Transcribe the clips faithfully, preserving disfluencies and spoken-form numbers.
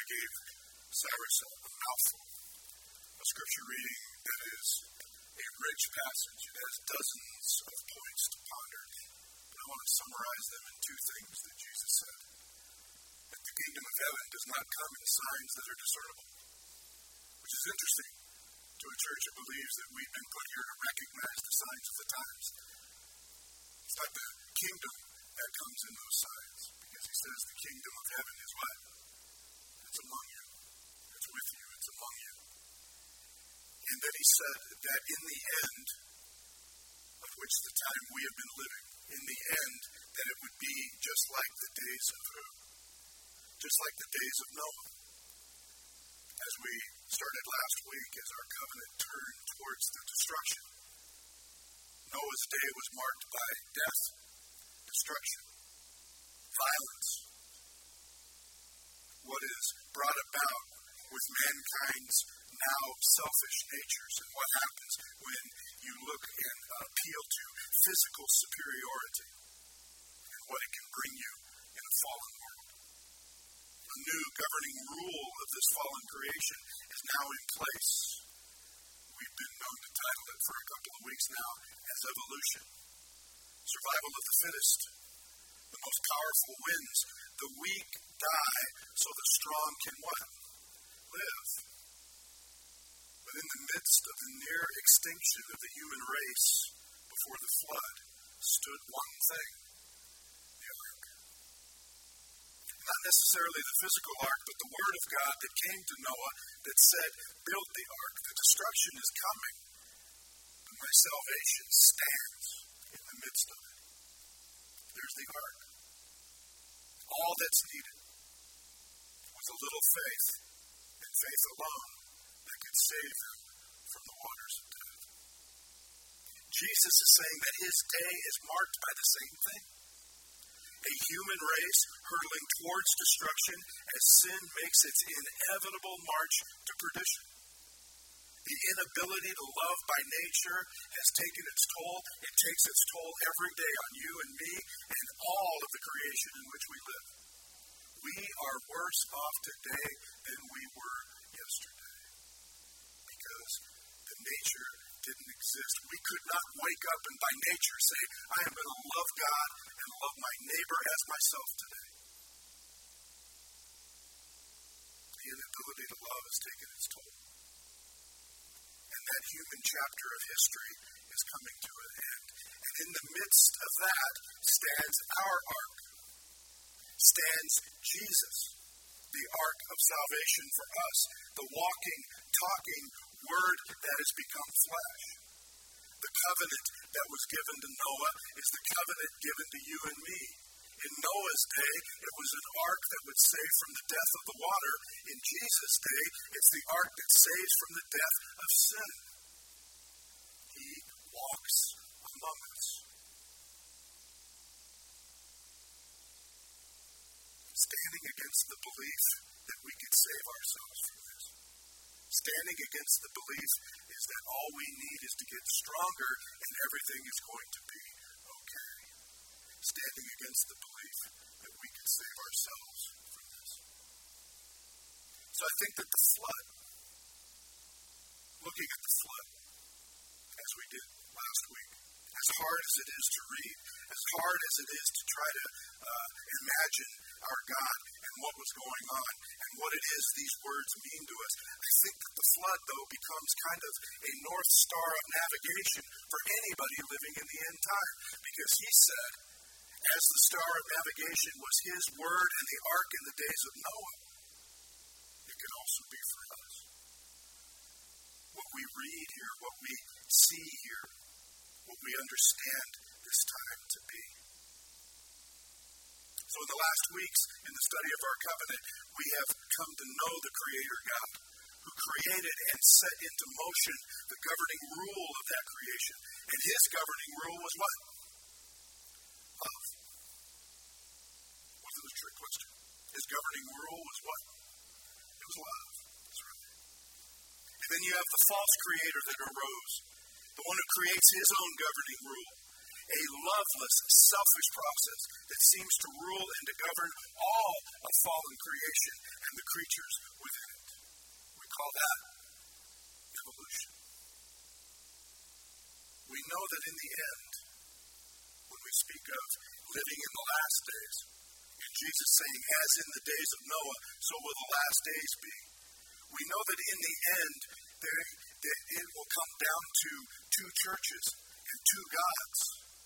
gave Cyrus a mouthful, a scripture reading that is a rich passage. It has dozens of points to ponder. But I want to summarize them in two things that Jesus said. That the kingdom of heaven does not come in signs that are discernible, which is interesting to a church that believes that we've been put here to recognize the signs of the times. It's not the kingdom that comes in those signs, because he says the kingdom of heaven is what? It's among you. It's with you. It's among you. And then he said that in the end, of which the time we have been living, in the end, that it would be just like the days of who? Just like the days of Noah. As we started last week, as our covenant turned towards the destruction, Noah's day was marked by death, destruction, violence. What is brought about with mankind's now selfish natures, and what happens when you look and appeal to physical superiority, and what it can bring you in a fallen world. A new governing rule of this fallen creation is now in place. We've been known to title it for a couple of weeks now as evolution. Survival of the fittest. The most powerful wins. The weak die so the strong can what? Live. But in the midst of the near extinction of the human race before the flood stood one thing. The ark. Not necessarily the physical ark, but the word of God that came to Noah that said, build the ark. The destruction is coming. But my salvation stands in the midst of it. There's the ark. All that's needed was a little faith, and faith alone that could save them from the waters of death. Jesus is saying that his day is marked by the same thing. A human race hurtling towards destruction as sin makes its inevitable march to perdition. The inability to love by nature has taken its toll. It takes its toll every day on you and me and all of the creation in which we live. We are worse off today than we were yesterday because the nature didn't exist. We could not wake up and by nature say, I am going to love God and love my neighbor as myself today. The inability to love has taken its toll. And that human chapter of history is coming to an end. And in the midst of that stands our ark, stands Jesus, the ark of salvation for us, the walking, talking word that has become flesh. The covenant that was given to Noah is the covenant given to you and me. In Noah's day, it was an ark that would save from the death of the water. In Jesus' day, it's the ark that saves from the death of sin. He walks among us. Standing against the belief that we could save ourselves from this. Standing against the belief is that all we need is to get stronger and everything is going to be okay. Standing against the belief that we can save ourselves from this. So I think that the flood, looking at the flood, as we did last week, as hard as it is to read, as hard as it is to try to uh, imagine our God and what was going on and what it is these words mean to us, I think that the flood, though, becomes kind of a north star of navigation for anybody living in the end time. Because he said, as the star of navigation was his word and the ark in the days of Noah, it can also be for us. What we read here, what we see here, what we understand this time to be. So in the last weeks, in the study of our covenant, we have come to know the Creator God, who created and set into motion the governing rule of that creation. And his governing rule was what? Love. Wasn't a trick question. His governing rule was what? It was love. That's right. And then you have the false creator that arose, the one who creates his own governing rule. a loveless, selfish process that seems to rule and to govern all of fallen creation and the creatures within it. We call that evolution. We know that in the end, when we speak of living in the last days, and Jesus saying, as in the days of Noah, so will the last days be. We know that in the end, there, that it will come down to two churches and two gods.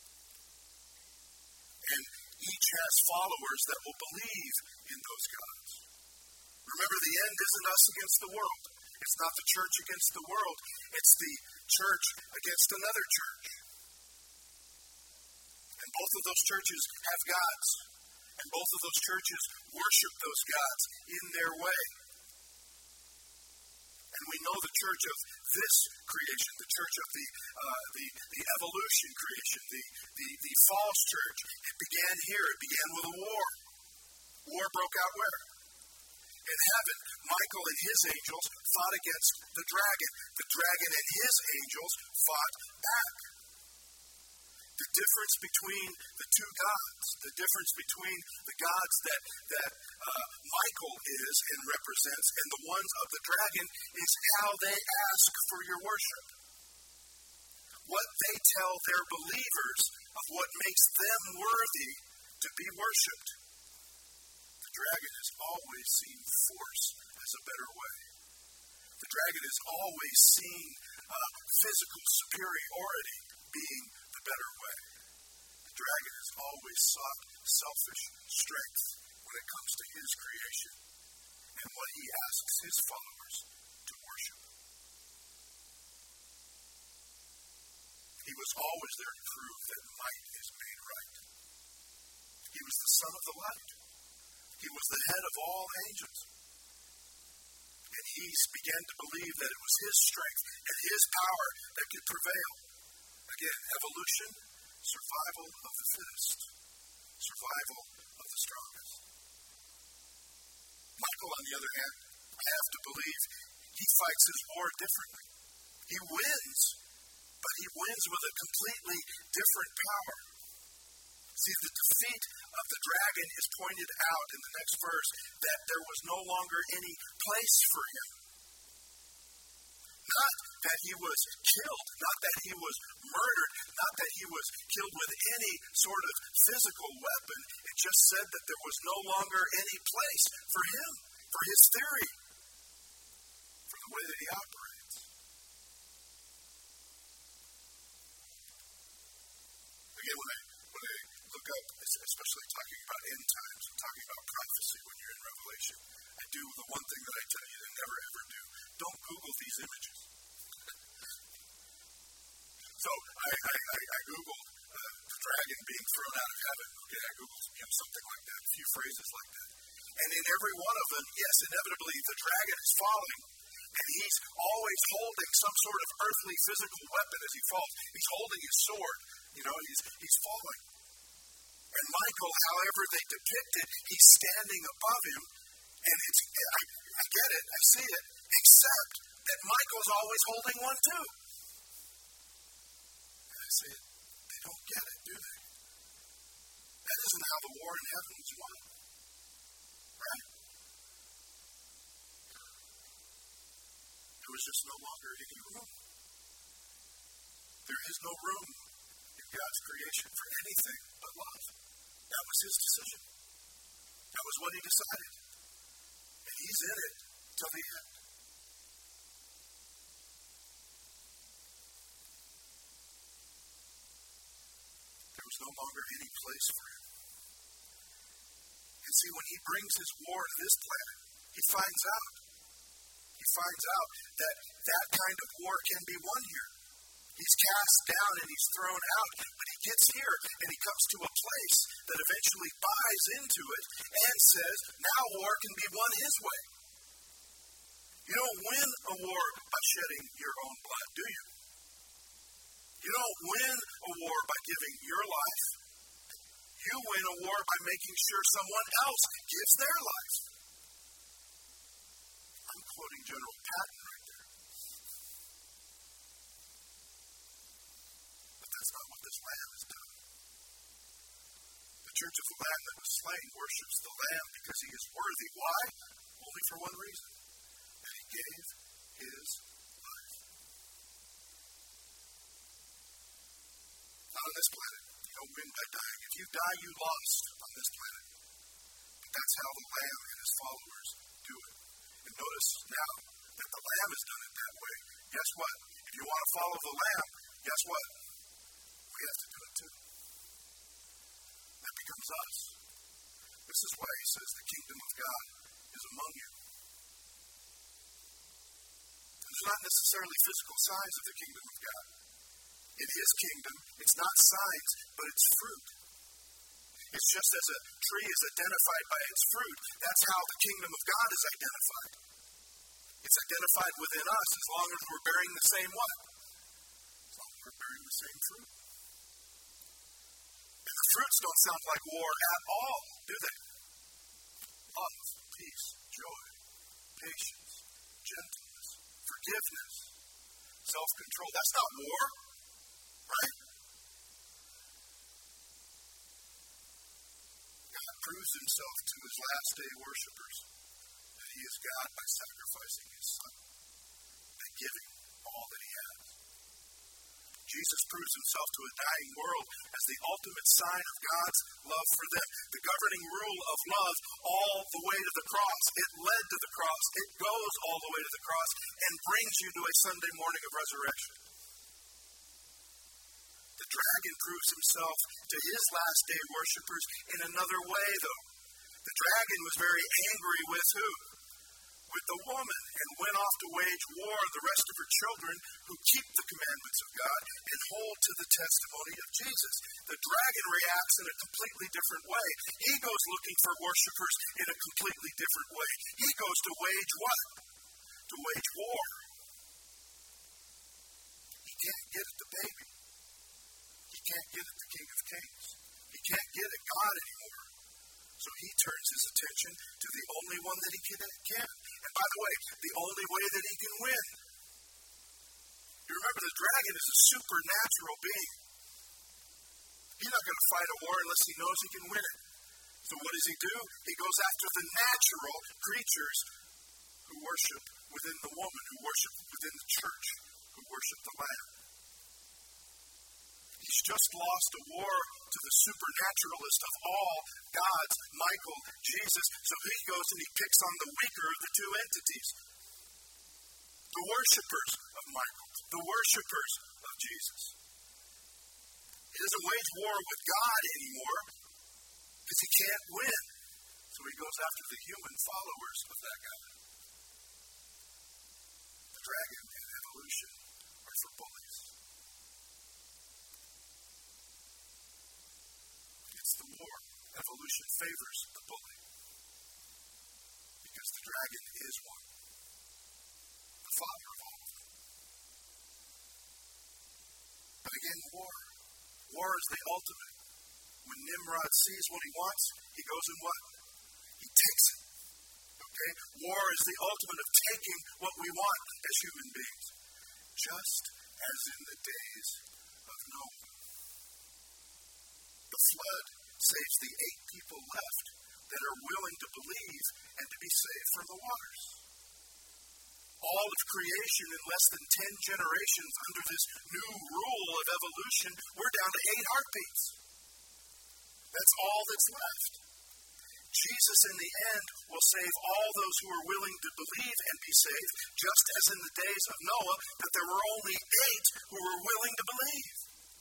And each has followers that will believe in those gods. Remember, the end isn't us against the world. It's not the church against the world. It's the church against another church. And both of those churches have gods. And both of those churches worship those gods in their way. And we know the church of this creation, the church of the uh, the, the evolution creation, the, the, the false church. It began here. It began with a war. War broke out where? In heaven. Michael and his angels fought against the dragon. The dragon and his angels fought back. The difference between the two gods, the difference between the gods that, that uh, Michael is and represents and the ones of the dragon is how they ask for your worship. What they tell their believers of what makes them worthy to be worshipped. The dragon has always seen force as a better way. The dragon has always seen uh, physical superiority being the better way. The dragon has always sought selfish strength when it comes to his creation and what he asks his followers to worship. He was always there to prove that might is made right. He was the son of the light. He was the head of all angels. And he began to believe that it was his strength and his power that could prevail. Again, evolution, survival of the fittest, survival of the strongest. Michael, on the other hand, I have to believe he fights his war differently. He wins, but he wins with a completely different power. See, the defeat of the dragon is pointed out in the next verse that there was no longer any place for him. Not that he was killed, not that he was murdered, not that he was killed with any sort of physical weapon. It just said that there was no longer any place for him, for his theory, for the way that he operates. Again, when I, when I look up, especially talking about end times, and talking about prophecy when you're in Revelation, I do the one thing that I tell you to never ever do. Don't Google these images. So I, I, I, I Googled uh, the dragon being thrown out of heaven. Okay, I Googled you know, something like that, a few phrases like that. And in every one of them, yes, inevitably the dragon is falling. And he's always holding some sort of earthly physical weapon as he falls. He's holding his sword. You know, he's, he's falling. And Michael, however they depict it, he's standing above him. And it's, I, I get it, I see it, except that Michael's always holding one too. And I say, they don't get it, do they? That isn't how the war in heaven is won. Right? There was just no longer any room. There is no room in God's creation for anything but love. That was his decision. That was what he decided. And he's in it till the end. There was no longer any place for him. And see, when he brings his war to this planet, he finds out. He finds out that that kind of war can be won here. He's cast down and he's thrown out, but he gets here and he comes to a place that eventually buys into it and says, now war can be won his way. You don't win a war by shedding your own blood, do you? You don't win a war by giving your life. You win a war by making sure someone else gives their life. I'm quoting General Patton right there. But that's not what this lamb has done. Church of the Lamb that was slain worships the Lamb because he is worthy. Why? Only for one reason. That he gave his life. Not on this planet. You don't win by dying. If you die, you lost on this planet. But that's how the Lamb and his followers do it. And notice now that the Lamb has done it that way. Guess what? If you want to follow the Lamb, guess what? We have to do it too. That becomes us. This is why he says the kingdom of God is among you. There's not necessarily physical signs of the kingdom of God. In his kingdom, it's not signs, but it's fruit. It's just as a tree is identified by its fruit, that's how the kingdom of God is identified. It's identified within us as long as we're bearing the same what? As long as we're bearing the same fruit. And the fruits don't sound like war at all, do they? Love, peace, joy, patience, gentleness, forgiveness, self-control. That's not war, right? God proves himself to his last day worshipers that he is God by sacrificing his son, by giving all that he has. Jesus proves himself to a dying world as the ultimate sign of God's love for them. The governing rule of love all the way to the cross. It led to the cross. It goes all the way to the cross and brings you to a Sunday morning of resurrection. The dragon proves himself to his last day worshipers in another way, though. The dragon was very angry with who? With the woman, and went off to wage war on the rest of her children who keep the commandments of God and hold to the testimony of Jesus. The dragon reacts in a completely different way. He goes looking for worshipers in a completely different way. He goes to wage what? To wage war. He can't get at the baby. He can't get at the King of Kings. He can't get at God anymore. So he turns his attention to the only one that he can. can. And by the way, the only way that he can win. You remember, the dragon is a supernatural being. He's not going to fight a war unless he knows he can win it. So what does he do? He goes after the natural creatures who worship within the woman, who worship within the church, who worship the Lamb. He's just lost a war to the supernaturalist of all gods, Michael, Jesus. So he goes and he picks on the weaker of the two entities. The worshipers of Michael, the worshipers of Jesus. He doesn't wage war with God anymore because he can't win. So he goes after the human followers of that God. The dragon and evolution are for bullies. It's the war. Evolution favors the bully. Because the dragon is one. The father of all of them. But again, war. War is the ultimate. When Nimrod sees what he wants, he goes and what? He takes it. Okay? War is the ultimate of taking what we want as human beings. Just as in the days of Noah. The flood saves the eight people left that are willing to believe and to be saved from the waters. All of creation in less than ten generations under this new rule of evolution, we're down to eight heartbeats. That's all that's left. Jesus in the end will save all those who are willing to believe and be saved, just as in the days of Noah, that there were only eight who were willing to believe.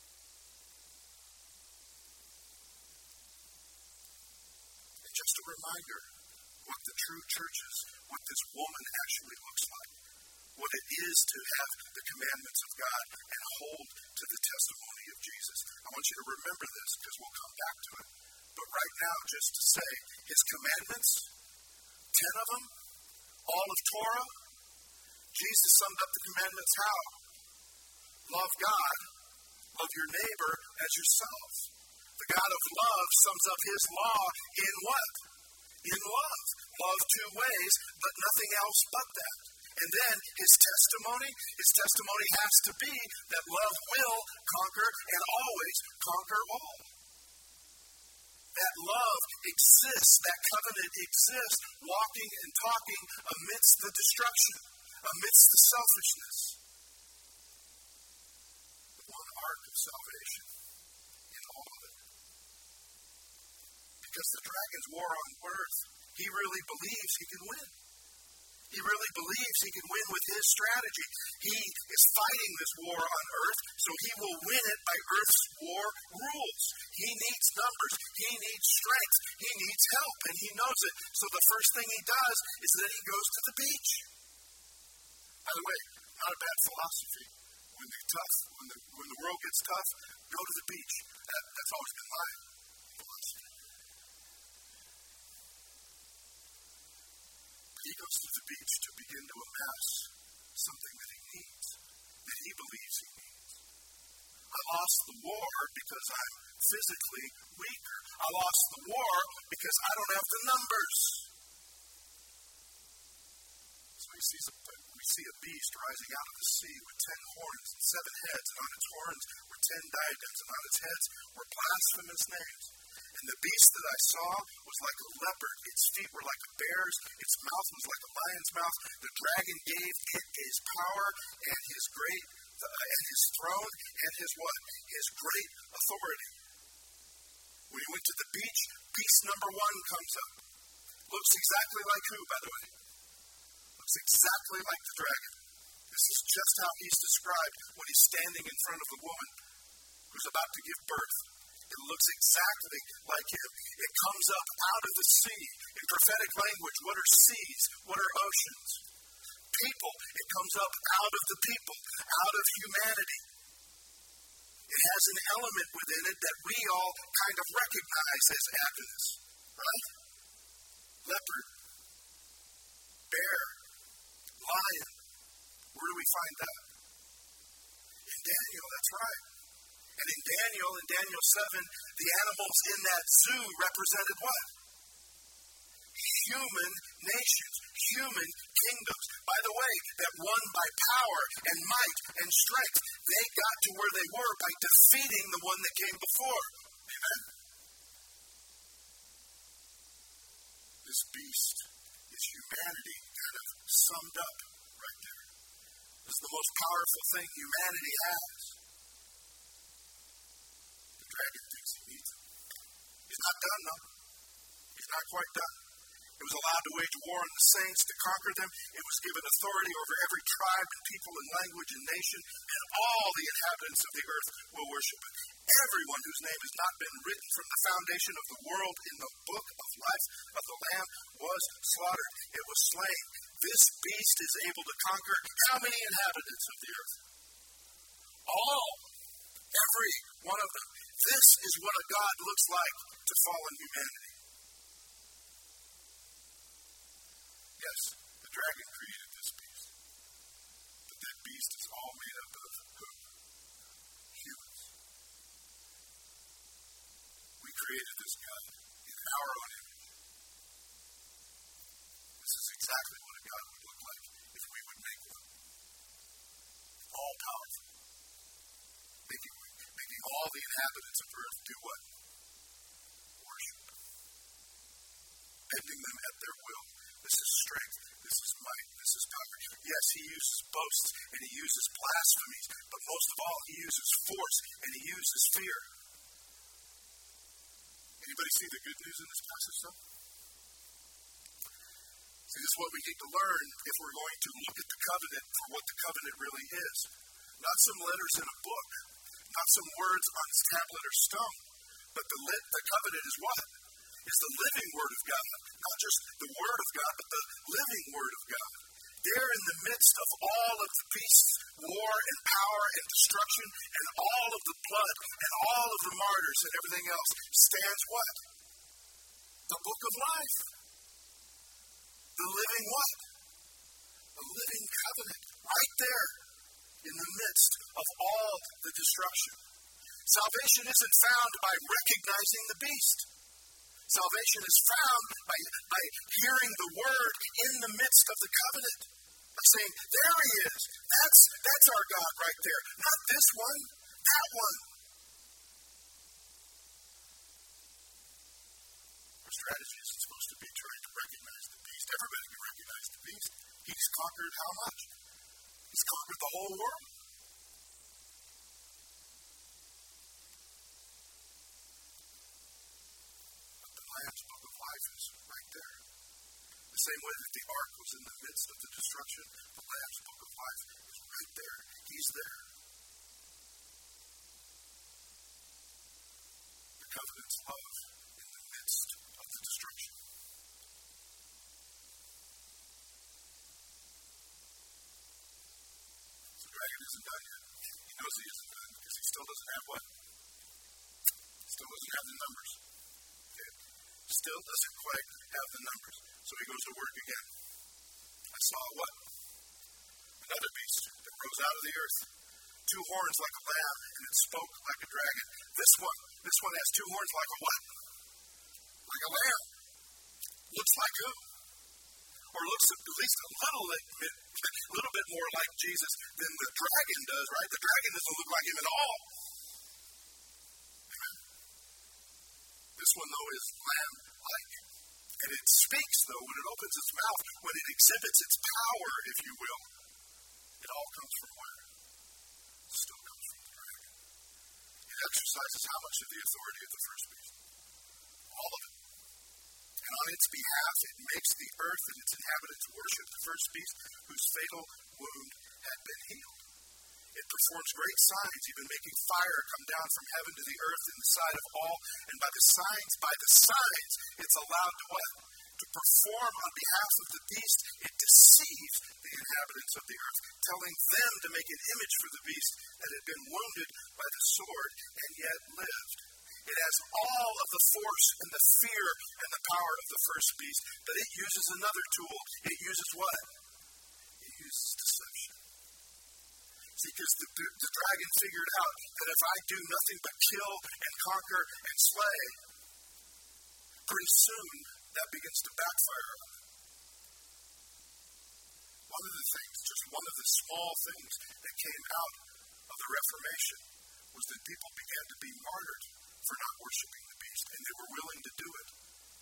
And just a reminder what the true church is, what this woman actually looks like, what it is to have the commandments of God and hold to the testimony of Jesus. I want you to remember this because we'll come back to it. But right now, just to say, his commandments, ten of them, all of Torah, Jesus summed up the commandments how? Love God, love your neighbor as yourself. The God of love sums up his law in what? In love. Love two ways, but nothing else but that. And then his testimony, his testimony has to be that love will conquer and always conquer all. That love exists, that covenant exists, walking and talking amidst the destruction, amidst the selfishness. The one ark of salvation in all of it. Because the dragon's war on earth, he really believes he can win. He really believes he can win with his strategy. He is fighting this war on earth, so he will win it by earth's war rules. He needs numbers. He needs strength. He needs help, and he knows it. So the first thing he does is that he goes to the beach. By the way, not a bad philosophy. When the tough, when the when the world gets tough, go to the beach. That, that's always been my philosophy. He goes to the beach to begin to amass something that he needs, that he believes he needs. I lost the war because I'm physically weaker. I lost the war because I don't have the numbers. So he sees a, we see a beast rising out of the sea with ten horns and seven heads, and on its horns were ten diadems, and on its heads were blasphemous names. And the beast that I saw was like a leopard. Its feet were like a bear's. Its mouth was like a lion's mouth. The dragon gave it his power and his great, uh, and his throne and his what? His great authority. When he went to the beach, beast number one comes up. Looks exactly like who, by the way? Looks exactly like the dragon. This is just how he's described when he's standing in front of the woman who's about to give birth. It looks exactly like him. It comes up out of the sea. In prophetic language, what are seas? What are oceans? People. It comes up out of the people, out of humanity. It has an element within it that we all kind of recognize as Adventists, right? Leopard, bear, lion. Where do we find that? In Daniel, that's right. And in Daniel, in Daniel seven, the animals in that zoo represented what? Human nations, human kingdoms. By the way, that won by power and might and strength. They got to where they were by defeating the one that came before. Amen? This beast is humanity kind of summed up right there. This is the most powerful thing humanity has. The dragon thinks he needs it. He's not done, though. He's not quite done. It was allowed to wage war on the saints to conquer them. It was given authority over every tribe and people and language and nation, and all the inhabitants of the earth will worship it. Everyone whose name has not been written from the foundation of the world in the book of life of the Lamb was slaughtered. It was slain. This beast is able to conquer how many inhabitants of the earth? All. Every one of them. This is what a God looks like to fallen humanity. Yes, the dragon created this beast. But that beast is all made up of who? Humans. We created this God in our own image. This is exactly what a God would look like if we would make one. All powerful. Making, making all the inhabitants of earth do what? Worship. Bending them at their will. This is strength, this is might, this is power. Yes, he uses boasts and he uses blasphemies, but most of all, he uses force and he uses fear. Anybody see the good news in this passage, though? See, this is what we need to learn if we're going to look at the covenant for what the covenant really is. Not some letters in a book, not some words on a tablet or stone, but the, lit, the covenant is what? Is the living Word of God. Not just the Word of God, but the living Word of God. There in the midst of all of the beast's war and power and destruction and all of the blood and all of the martyrs and everything else stands what? The book of life. The living what? The living covenant. Right there in the midst of all the destruction. Salvation isn't found by recognizing the beast. Salvation is found by, by hearing the word in the midst of the covenant. By saying, there he is. That's, that's our God right there. Not this one, that one. the strategy isn't supposed to be trying to recognize the beast. Everybody can recognize the beast. He's conquered how much? He's conquered the whole world. But the Lamb's Book of Life is right there. The same way that the ark was in the midst of the destruction, the Lamb's Book of Life is right there. He's there. The covenant's love in the midst of the destruction. The dragon isn't done yet. He knows he isn't done because he still doesn't have what? Still doesn't have the numbers. Okay. Still doesn't quite have the numbers. So he goes to work again. I saw what? Another beast that rose out of the earth. Two horns like a lamb, and it spoke like a dragon. This one, this one has two horns like a what? Like a lamb. Looks like who? Or looks at least a little bit, a little bit more like Jesus than the dragon does, right? The dragon doesn't look like him at all. Amen. This one, though, is lamb-like. And it speaks, though, when it opens its mouth, when it exhibits its power, if you will. It all comes from where? It still comes from the dragon. It exercises how much of the authority of the first beast? All of it. And on its behalf, it makes the earth and its inhabitants worship the first beast whose fatal wound had been healed. It performs great signs, even making fire come down from heaven to the earth in the sight of all. And by the signs, by the signs, it's allowed to what? To perform on behalf of the beast. It deceives the inhabitants of the earth, telling them to make an image for the beast that had been wounded by the sword and yet lived. It has all of the force and the fear and the power of the first beast, but it uses another tool. It uses what? It uses deception. Because the, the, the dragon figured out that if I do nothing but kill and conquer and slay, pretty soon that begins to backfire on it. One of the things, just one of the small things that came out of the Reformation was that people began to be martyred for not worshiping the beast, and they were willing to do it.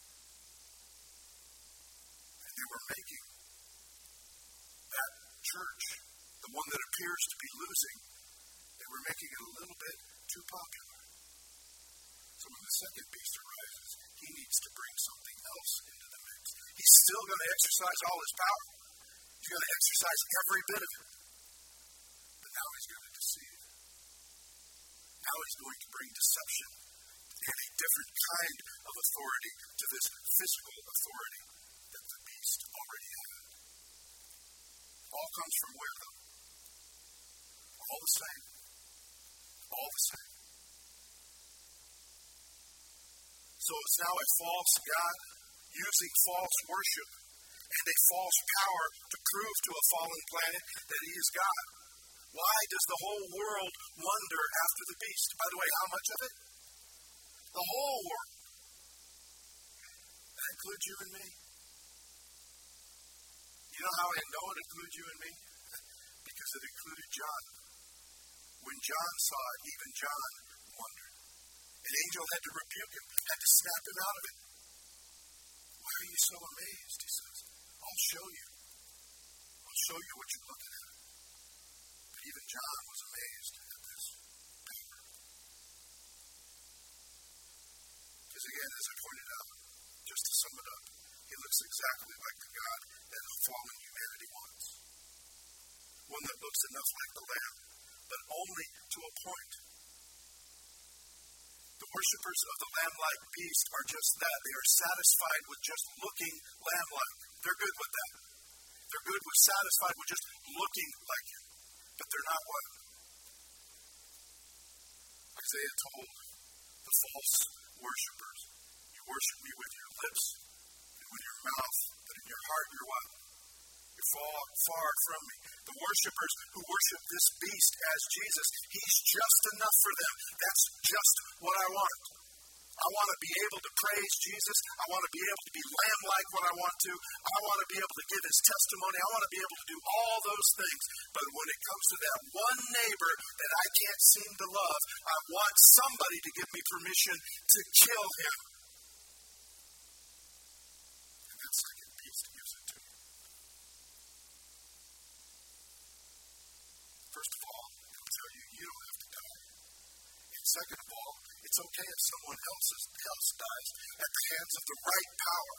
And they were making that church, the one that appears to be losing, they were making it a little bit too popular. So when the second beast arises, he needs to bring something else into the mix. He's still going to exercise all his power. He's going to exercise every bit of it. But now he's going to deceive. Now he's going to bring deception and a different kind of authority to this physical authority that the beast already had. All comes from where, though? All the same. All the same. So it's now a false God using false worship and a false power to prove to a fallen planet that he is God. Why does the whole world wonder after the beast? By the way, how much of it? The whole world. That includes you and me. You know how I know it includes you and me? Because it included John. When John saw it, even John wondered. An angel had to rebuke him, had to snap him out of it. Why are you so amazed? He says, I'll show you. I'll show you what you're looking at. But even John was amazed at this power. Because again, as I pointed out, just to sum it up, he looks exactly like the God that fallen humanity wants. One that looks enough like the Lamb, but only to a point. The worshippers of the lamb-like beast are just that. They are satisfied with just looking lamb-like. They're good with that. They're good with satisfied with just looking like him. But they're not what? Isaiah told the false worshippers, you worship me with your lips and with your mouth, but in your heart you're what? You're far, far from me. The worshippers who worship this beast as Jesus, he's just enough for them. That's just what I want. I want to be able to praise Jesus. I want to be able to be lamb-like when I want to. I want to be able to give his testimony. I want to be able to do all those things. But when it comes to that one neighbor that I can't seem to love, I want somebody to give me permission to kill him. second of all, it's okay if someone else, else dies at the hands of the right power.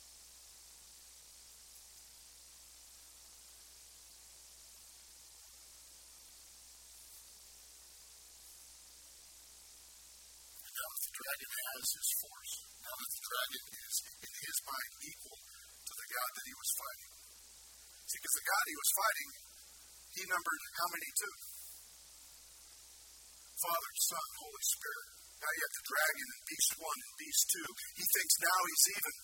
And now that the dragon has his force, now that the dragon is in his mind equal to the God that he was fighting. See, because the God he was fighting, he numbered how many two? Father, Son, Holy Spirit. Now you have the dragon and beast one and beast two. He thinks now he's even.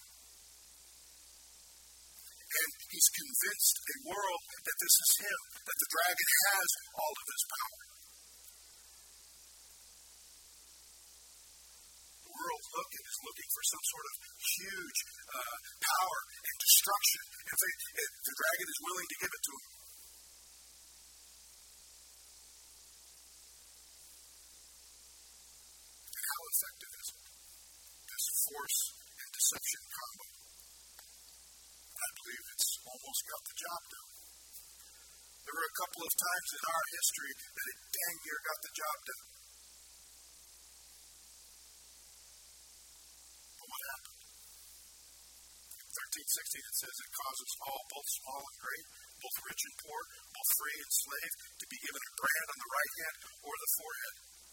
And he's convinced a world that this is him, that the dragon has all of his power. The world looking is looking for some sort of huge uh, power and destruction. And if, they, if the dragon is willing to give it to him. Effective is it? This force and deception combo. I believe it's almost got the job done. There were a couple of times in our history that it dang near got the job done. But what happened? In thirteen sixteen it says it causes all, both small and great, both rich and poor, both free and slave, to be given a brand on the right hand or the forehead.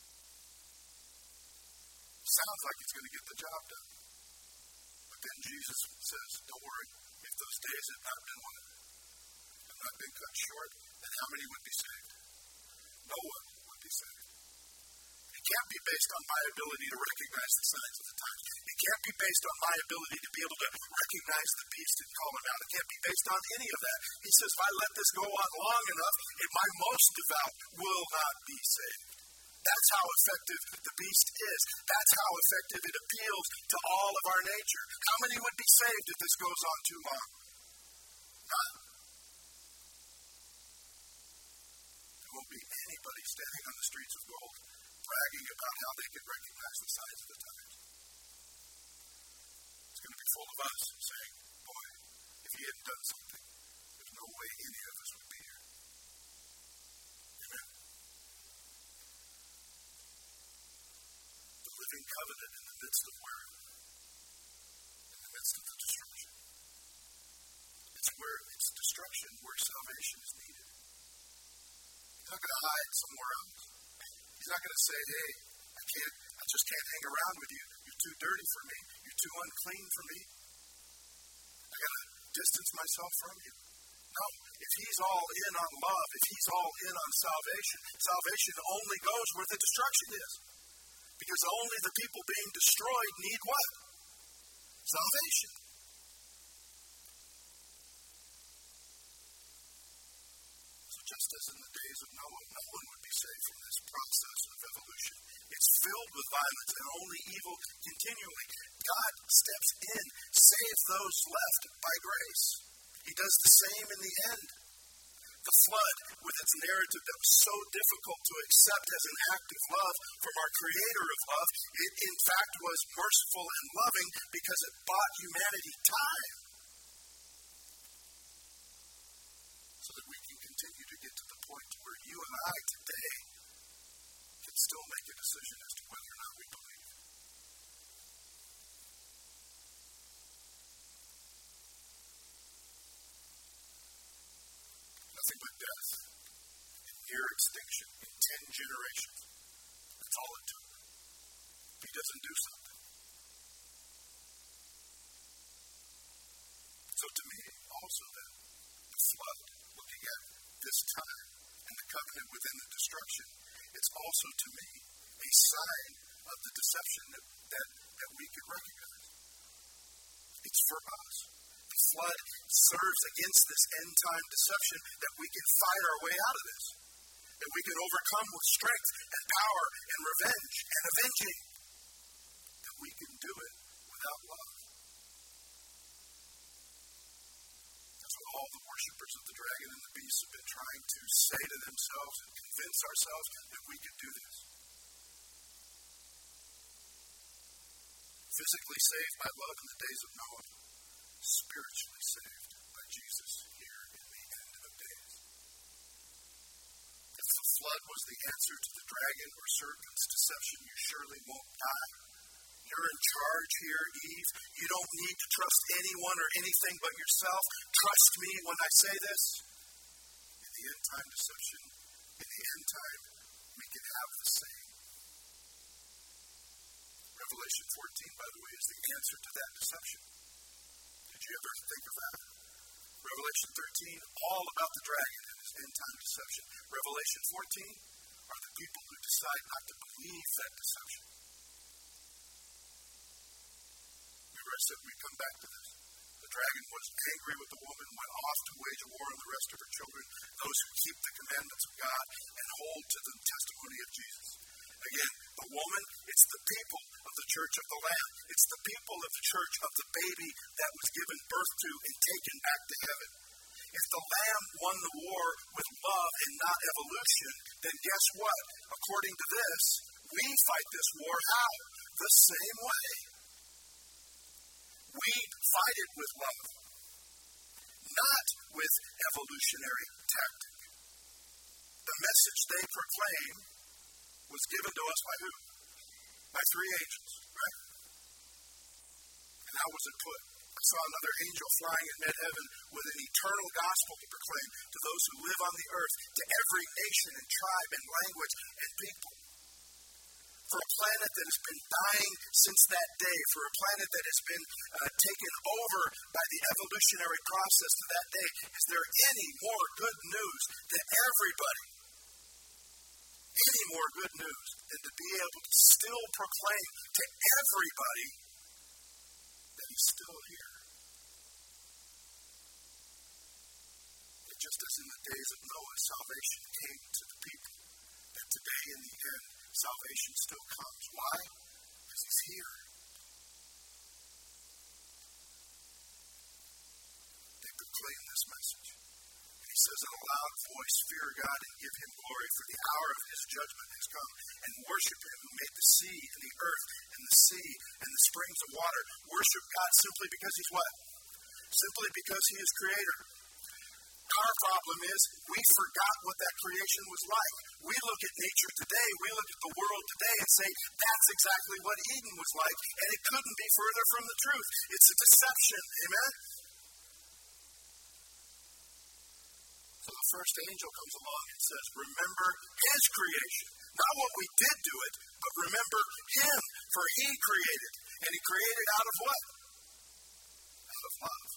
Sounds like it's going to get the job done. But then Jesus says, don't worry, if those days had not been one, had not been cut short, then how many would be saved? No one would be saved. It can't be based on my ability to recognize the signs of the times. It can't be based on my ability to be able to recognize the beast and call him out. It can't be based on any of that. He says, if I let this go on long enough, if my most devout will not be saved. That's how effective the beast is. That's how effective it appeals to all of our nature. How many would be saved if this goes on too long? None. There won't be anybody standing on the streets of gold bragging about how they can recognize the signs of the times. It's going to be full of us saying, boy, if he hadn't done something, there's no way any of us would be here. Amen. Living covenant in the midst of where? In the midst of the destruction. It's where it's destruction where salvation is needed. He's not going to hide somewhere else. He's not going to say, hey, I can't, I just can't hang around with you. You're too dirty for me. You're too unclean for me. I got to distance myself from you. No, if he's all in on love, if he's all in on salvation, salvation only goes where the destruction is. Because only the people being destroyed need what? Salvation. So just as in the days of Noah, no one would be saved from this process of evolution. It's filled with violence and only evil continually. God steps in, saves those left by grace. He does the same in the end. The flood, with its narrative that was so difficult to accept as an act of love from our Creator of love, it in fact was merciful and loving because it bought humanity time. So that we can continue to get to the point where you and I today can still make a decision as to whether or not we believe. Nothing but death and near extinction in ten generations. That's all it took. If he doesn't do something. So to me, also then, the flood, looking at this time and the covenant within the destruction, it's also to me a sign of the deception that, that, that we can recognize. It's for us. The flood serves against this end-time deception that we can fight our way out of this. That we can overcome with strength and power and revenge and avenging. That we can do it without love. That's what all the worshipers of the dragon and the beast have been trying to say to themselves and convince ourselves that we could do this. Physically saved by love in the days of Noah. Spiritually saved by Jesus here in the end of days. If the flood was the answer to the dragon or serpent's deception, you surely won't die. You're in charge here, Eve. You don't need to trust anyone or anything but yourself. Trust me when I say this. In the end time deception, in the end time, we can have the same. Revelation fourteen, by the way, is the answer to that deception. Did you ever think of that? Revelation thirteen, all about the dragon and his end time deception. Revelation fourteen are the people who decide not to believe that deception. We come back to this. The dragon was angry with the woman, went off to wage war on the rest of her children, those who keep the commandments of God and hold to the testimony of Jesus. Again, the woman, it's the people of the church of the Lamb. It's the people of the church of the baby that was given birth to and taken back to heaven. If the Lamb won the war with love and not evolution, then guess what? According to this, we fight this war how? The same way. We fight it with love, not with evolutionary tactic. The message they proclaim was given to us by who? By three angels, right? And how was it put? I saw another angel flying in mid-heaven with an eternal gospel to proclaim to those who live on the earth, to every nation and tribe and language and people. For a planet that has been dying since that day, for a planet that has been uh, taken over by the evolutionary process to that day, is there any more good news to everybody? Any more good news than to be able to still proclaim to everybody that he's still here? That just as in the days of Noah, salvation came to the people, that today in the end, salvation still comes. Why? Because he's here. They proclaim this message. And he says in a loud voice, fear God and give him glory, for the hour of his judgment has come, and worship him who made the sea and the earth and the sea and the springs of water. Worship God simply because he's what? Simply because he is creator. Our problem is we forgot what that creation was like. We look at nature today, we look at the world today and say, that's exactly what Eden was like, and it couldn't be further from the truth. It's a deception, amen? So the first angel comes along and says, remember his creation. Not what we did do it, but remember him, for he created. And he created out of what? Out of love.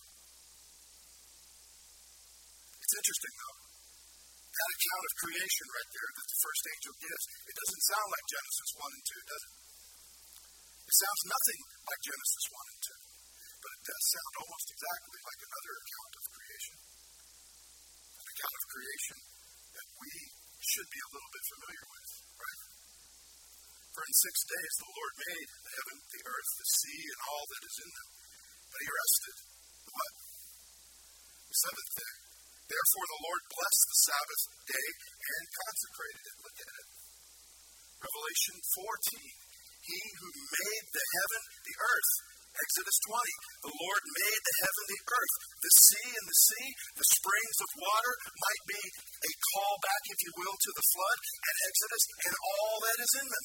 It's interesting, though. That account of creation right there that the first angel gives, it doesn't sound like Genesis one and two, does it? It sounds nothing like Genesis one and two. But it does sound almost exactly like another account of creation. An account of creation that we should be a little bit familiar with, right? For in six days the Lord made the heaven, the earth, the sea, and all that is in them. But he rested. What? The seventh day. Therefore the Lord blessed the Sabbath day and consecrated it. Look at it. Revelation fourteen. He who made the heaven, the earth. Exodus twenty. The Lord made the heaven, the earth. The sea and the sea, the springs of water, might be a callback, if you will, to the flood and Exodus and all that is in them.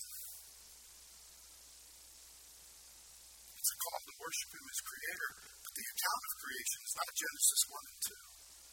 It's a call to worship him as creator. But the account of creation is not Genesis one and two.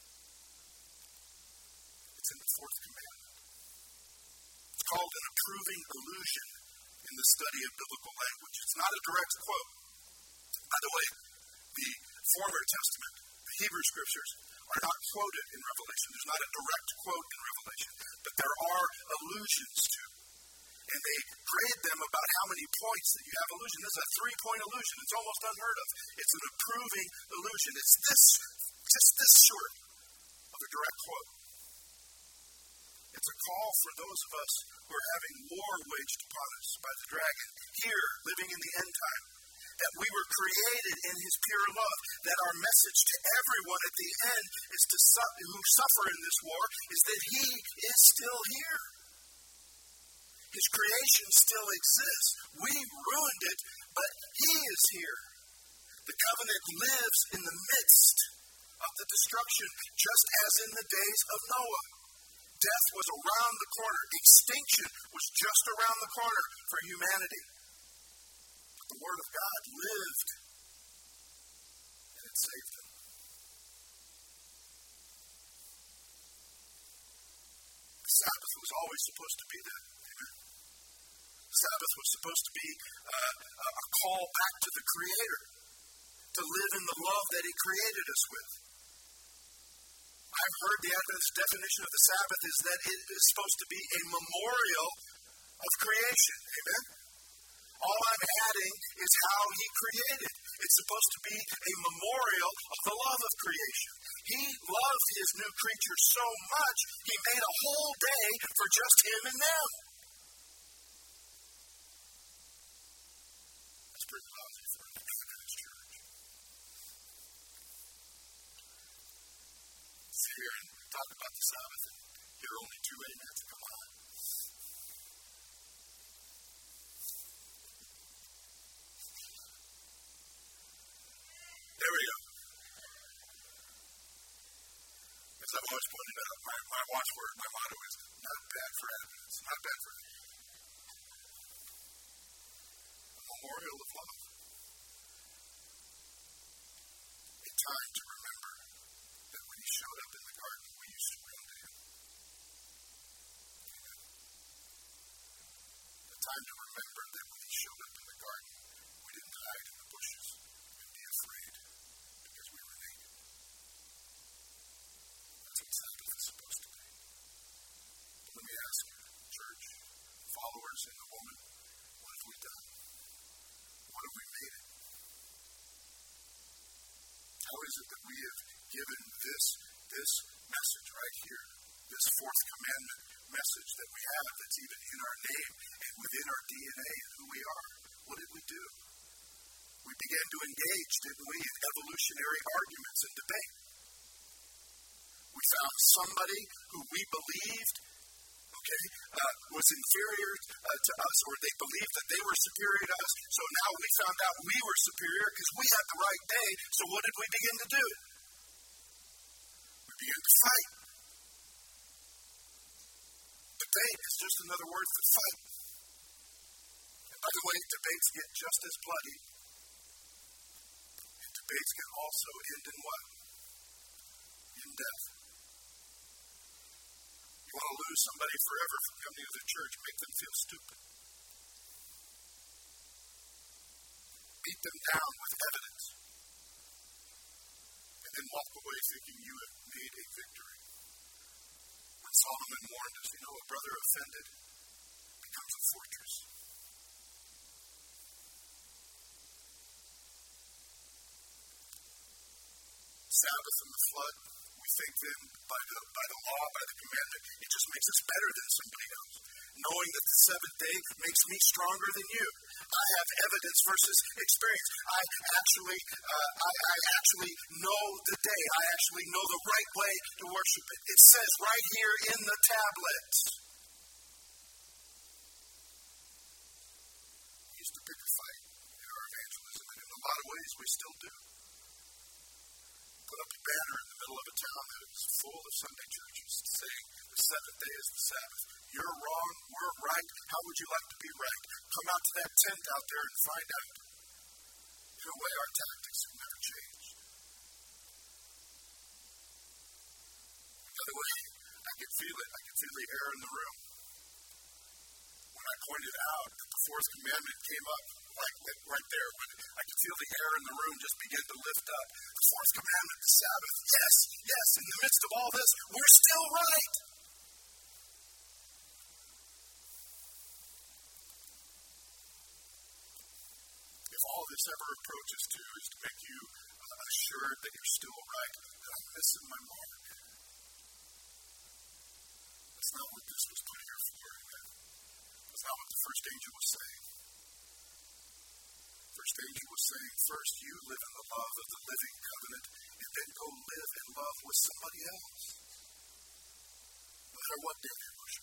It's in the fourth commandment. It's called an approving allusion in the study of biblical language. It's not a direct quote. By the way, the former Testament, the Hebrew Scriptures, are not quoted in Revelation. There's not a direct quote in Revelation, but there are allusions to. And they grade them about how many points that you have allusion. This is a three-point allusion. It's almost unheard of. It's an approving allusion. It's this, just this short of a direct quote. It's a call for those of us who are having war waged upon us by the dragon, here, living in the end time, that we were created in his pure love, that our message to everyone at the end is to su- who suffer in this war is that he is still here. His creation still exists. We ruined it, but he is here. The covenant lives in the midst of the destruction, just as in the days of Noah. Death was around the corner. Extinction was just around the corner for humanity. But the Word of God lived, and it saved them. The Sabbath was always supposed to be that. Amen. The Sabbath was supposed to be uh, a call back to the Creator, to live in the love that He created us with. I've heard the Adventist definition of the Sabbath is that it is supposed to be a memorial of creation. Amen? All I'm adding is how He created. It's supposed to be a memorial of the love of creation. He loved His new creature so much, He made a whole day for just Him and them. That's pretty lousy for an Adventist church. Sit here and talk about the Sabbath and hear only two amens. Come on. There we go. As I've always pointed out, my, my watchword, my motto is not bad for Advent. Not bad for Advent. A memorial of love. A time to remember that when He showed up in the garden, we used to run to Him. Amen. A time to remember that when He showed up in the garden, we didn't hide in the bushes and be afraid because we were naked. That's what Sabbath is supposed to be. But let me ask you, church, followers, and the woman, what have we done? What have we made it? How is it that we have given this, this message right here, this fourth commandment message that we have that's even in our name and within our D N A and who we are? What did we do? We began to engage, didn't we, in evolutionary arguments and debate. We found somebody who we believed, okay, uh, was inferior uh, to us, or they believed that they were superior to us. So now we found out we were superior because we had the right day. So what did we begin to do? We began to fight. Debate is just another word for fight. And by the way, debates get just as bloody. And debates can also end in what? In death. You want to lose somebody forever from coming to the church, make them feel stupid. Beat them down with evidence. And then walk away thinking you have made a victory. When Solomon warned us, you know, a brother offended becomes a fortress. Sabbath and the flood, we think then by the, by the law, by the commandment, it just makes us better than somebody else. Knowing that the seventh day makes me stronger than you. I have evidence versus experience. I actually, uh, I, I actually know the day. I actually know the right way to worship it. It says right here in the tablets. We used to pick a fight in our evangelism, and in a lot of ways we still do. Put up a banner in the middle of a town that is full of Sunday churches saying the seventh day is the Sabbath. You're wrong, we're right. How would you like to be right? Come out to that tent out there and find out. In a way, our tactics have never changed. By the way, I can feel it. I can feel the air in the room. When I pointed out that the fourth commandment came up, like right there, when I could feel the air in the room just begin to lift up. The fourth commandment, the Sabbath. Yes, yes, in the midst of all this, we're still right. If all this ever approaches to is to make you uh, assured that you're still right, that I'm missing my mark. That's not what this was put here for. That's not what the first angel was saying. First angel was saying, first you live in the love of the living covenant, and then go live in love with somebody else. No matter what day you worship.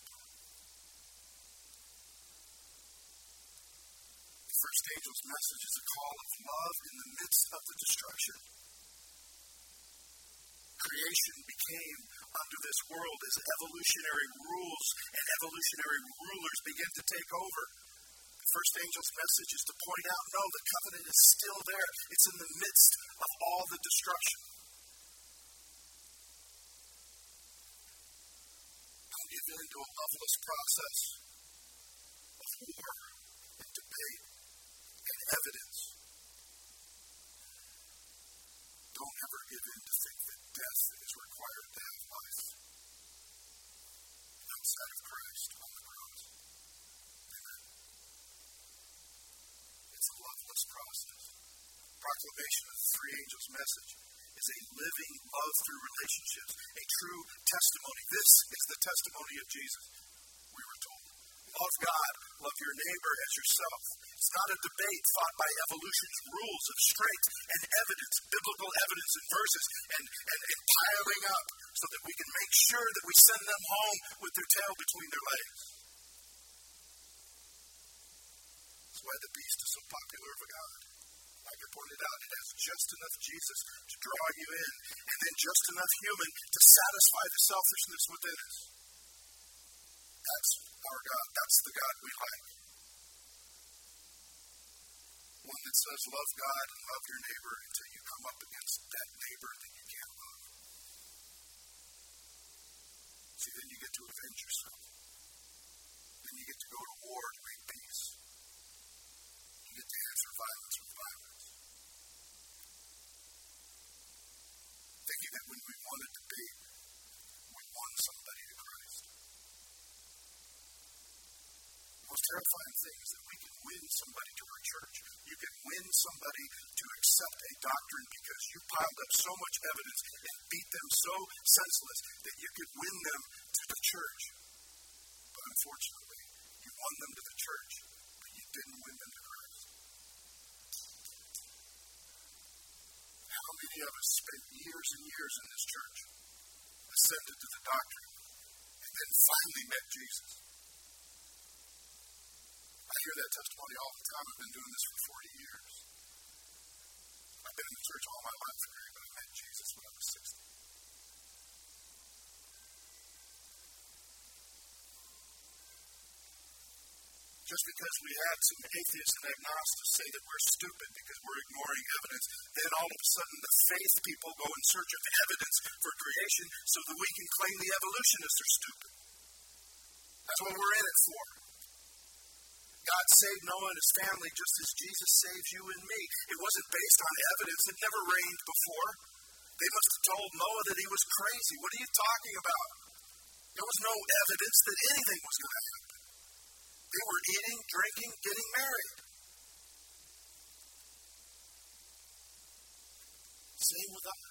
The first angel's message is a call of love in the midst of the destruction. Creation became under this this world as evolutionary rules and evolutionary rulers begin to take over. The first angel's message is to point out, no, the covenant is still there. It's in the midst of all the destruction. Don't give in to a loveless process of war and debate and evidence. Don't ever give in to think that death is required to have life outside of Christ on the cross. Amen. It's a loveless process. Proclamation of the three angels' message is a living love through relationships, a true testimony. This is the testimony of Jesus, we were told. Love God, love your neighbor as yourself. It's not a debate fought by evolution's rules of strength and evidence, biblical evidence and verses, and, and, and piling up so that we can make sure that we send them home with their tail between their legs. That's why the beast is so popular of a God. Like I pointed out, it has just enough Jesus to draw you in, and then just enough human to satisfy the selfishness within us. That's our God. That's the God we like. One that says, love God and love your neighbor until you come up against that neighbor that you can't love. See, then you get to avenge yourself. Then you get to go to war to make peace. You get to answer violence with violence. Thinking that when we want a debate, we won somebody to Christ. The most terrifying thing is that we can win somebody to our church. You can win somebody to accept a doctrine because you piled up so much evidence and beat them so senseless that you could win them to the church. But unfortunately, you won them to the church, but you didn't win them to Christ. How many of us spent years and years in this church, ascended to the doctrine, and then finally met Jesus? I hear that testimony all the time. I've been doing this for forty years. I've been in the church all my life, Gary, but I met Jesus when I was sixty. Just because we had some atheists and agnostics say that we're stupid because we're ignoring evidence, then all of a sudden the faith people go in search of evidence for creation so that we can claim the evolutionists are stupid. That's what we're in it for. God saved Noah and his family just as Jesus saves you and me. It wasn't based on evidence. It never rained before. They must have told Noah that he was crazy. What are you talking about? There was no evidence that anything was going to happen. They were eating, drinking, getting married. Same with us.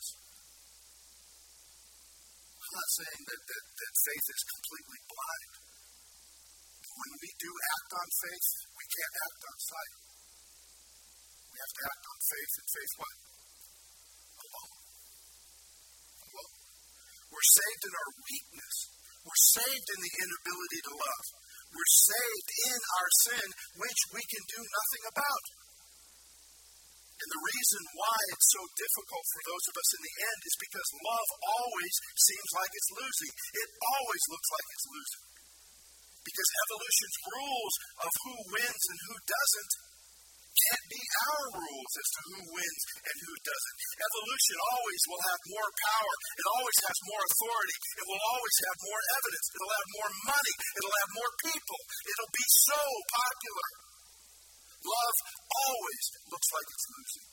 I'm not saying that, that, that faith is completely blind. When we do act on faith, we can't act on sight. We have to act on faith, and faith what? Alone. Alone. We're saved in our weakness. We're saved in the inability to love. We're saved in our sin, which we can do nothing about. And the reason why it's so difficult for those of us in the end is because love always seems like it's losing. It always looks like it's losing. Because evolution's rules of who wins and who doesn't can't be our rules as to who wins and who doesn't. Evolution always will have more power. It always has more authority. It will always have more evidence. It'll have more money. It'll have more people. It'll be so popular. Love always looks like it's losing.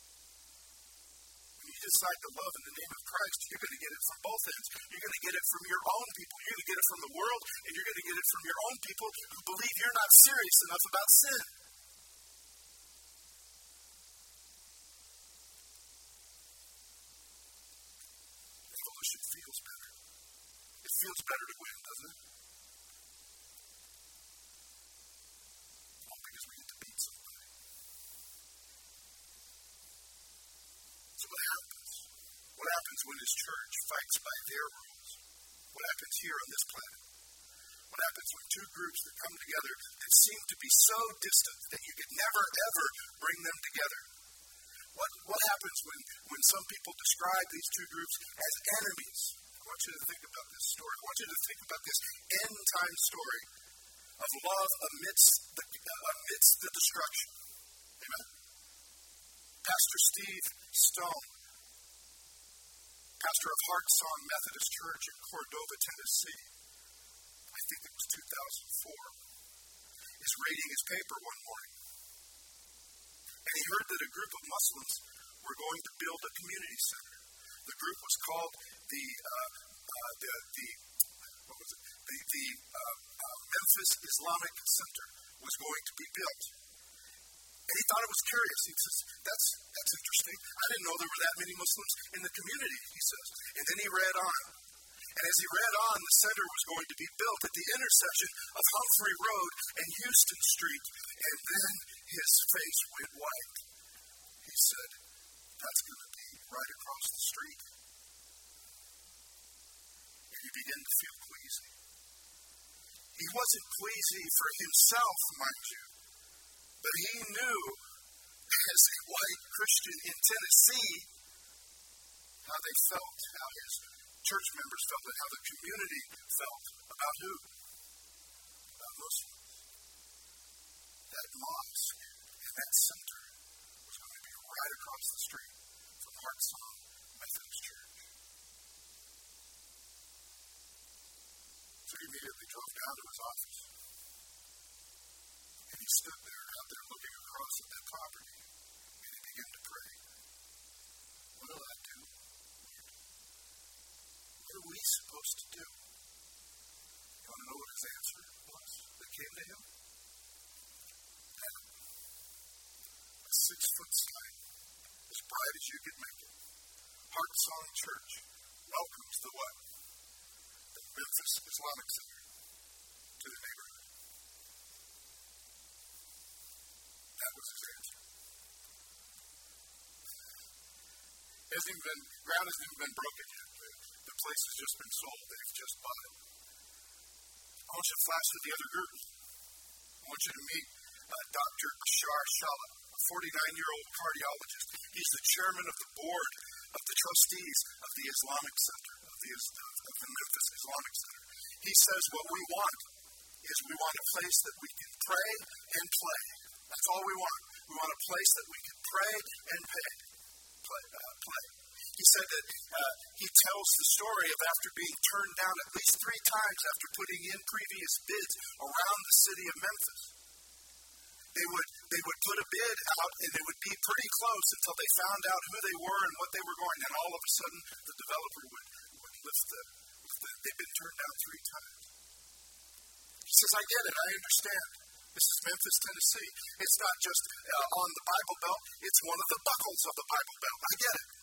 When you decide to love in the name of Christ, you're going to get it from both ends. You're going to get it from your own people. You're going to get it from the world, and you're going to get it from your own people who believe you're not serious enough about sin. Evolution feels better. It feels better to win, doesn't it? Well, because we get to beat somebody. So what happens? What happens when this church fights by their rules? What happens here on this planet? What happens when two groups that come together that seem to be so distant that you could never, ever bring them together? What, what happens when, when some people describe these two groups as enemies? I want you to think about this story. I want you to think about this end-time story of love amidst the, uh, amidst the destruction. Amen? Pastor Steve Stone, pastor of Heart Song Methodist Church in Cordova, Tennessee, I think it was two thousand four, is reading his paper one morning. And he heard that a group of Muslims were going to build a community center. The group was called the, uh, uh, the, the what was it? The, the uh, uh, Memphis Islamic Center was going to be built. And he thought it was curious. He says, that's, that's interesting. I didn't know there were that many Muslims in the community, he says. And then he read on. And as he read on, the center was going to be built at the intersection of Humphrey Road and Houston Street. And then his face went white. He said, that's going to be right across the street. And he began to feel queasy. He wasn't queasy for himself, mind you, but he knew, as a white Christian in Tennessee, how they felt, how his church members felt, and how the community felt about who? About Muslims. That mosque and that center was going to be right across the street from Heart Song Methodist Church. So he immediately drove down to his office. And he stood there, out there looking across at that property, and he began to pray. What will I do, Lord? What are we supposed to do? You want to know what his answer was that came to him? Adam, a six-foot sign, as bright as you could make it. Heart Song Church welcomes the what? The Memphis Islamic Center to the neighborhood. That was his answer. Hasn't even been, ground hasn't even been broken yet. The, the place has just been sold. They've just bought it. I want you to flash to the other group. I want you to meet uh, Doctor Ashar Shala, a forty-nine-year-old cardiologist. He's the chairman of the board of the trustees of the Islamic Center, of the, of the Memphis Islamic Center. He says what we want is we want a place that we can pray and play. That's all we want. We want a place that we can pray and pay, play. Uh, play. He said that uh, he tells the story of after being turned down at least three times after putting in previous bids around the city of Memphis. They would they would put a bid out and they would be pretty close until they found out who they were and what they were going. And all of a sudden, the developer would, would lift the, lift the, they'd been turned down three times. He says, I get it, I understand. This is Memphis, Tennessee. It's not just uh, on the Bible Belt, it's one of the buckles of the Bible Belt. I get it.